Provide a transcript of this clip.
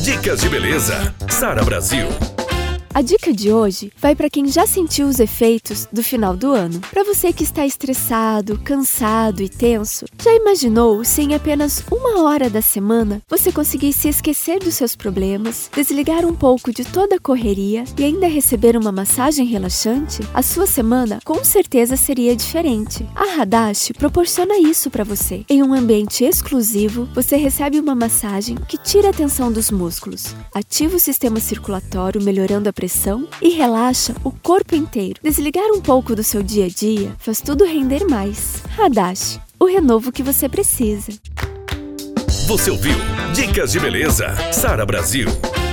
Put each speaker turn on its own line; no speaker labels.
Dicas de beleza, Sara Brasil.
A dica de hoje vai para quem já sentiu os efeitos do final do ano. Para você que está estressado, cansado e tenso, já imaginou se em apenas 1 hora da semana você conseguisse esquecer dos seus problemas, desligar um pouco de toda a correria e ainda receber uma massagem relaxante? A sua semana com certeza seria diferente. A Hadashi proporciona isso para você. Em um ambiente exclusivo, você recebe uma massagem que tira a tensão dos músculos, ativa o sistema circulatório, melhorando a pressão e relaxa o corpo inteiro. Desligar um pouco do seu dia a dia faz tudo render mais. Hadashi, o renovo que você precisa.
Você ouviu Dicas de Beleza, Sara Brasil.